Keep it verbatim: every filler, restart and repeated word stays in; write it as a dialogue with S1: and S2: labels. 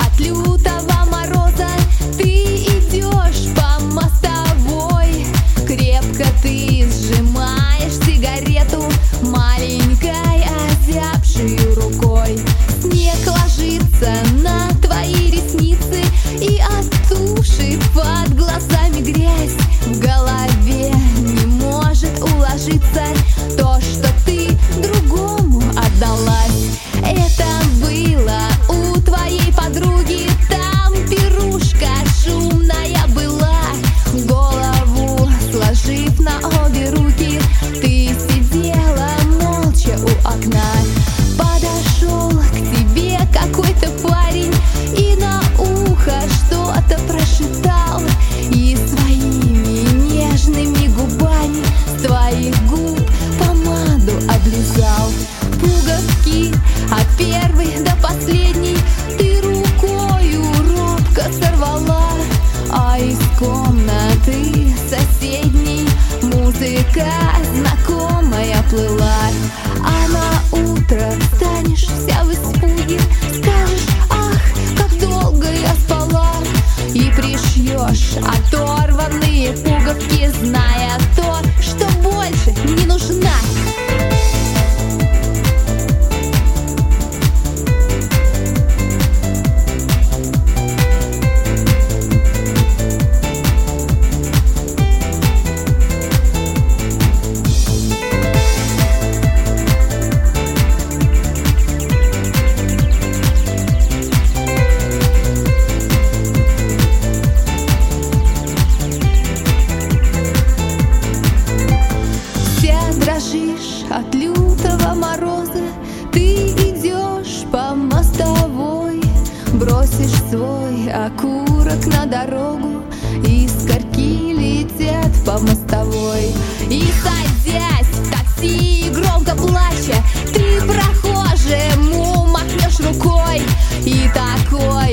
S1: от лютого мороза. Ты идешь по мостовой, крепко ты сжимаешь сигарету маленькой озябшей рукой. Снег ложится на твои ресницы, и от туши под глазами грязь. В голове не может уложиться то, что ты другому отдалась. Это было у твоей подруги, там пирушка шумная была. Голову сложив на обе руки, ты сидела молча у окна. Подошел к тебе какой-то парень и на ухо что-то прошептал, и своими нежными губами с твоих губ помаду облизал. Пуговки от первой до последней ты рукою робко сорвала, а из комнаты соседней музыка знакомая плыла. А на утро встанешь вся в испуге, скажешь: ах, как долго я спала, и пришьешь оторванные пуговки, зная то, что больше не нужна. От лютого мороза ты идешь по мостовой, бросишь свой окурок на дорогу, и искорки летят по мостовой. И садясь в такси, громко плача, ты прохожему махнешь рукой, и такой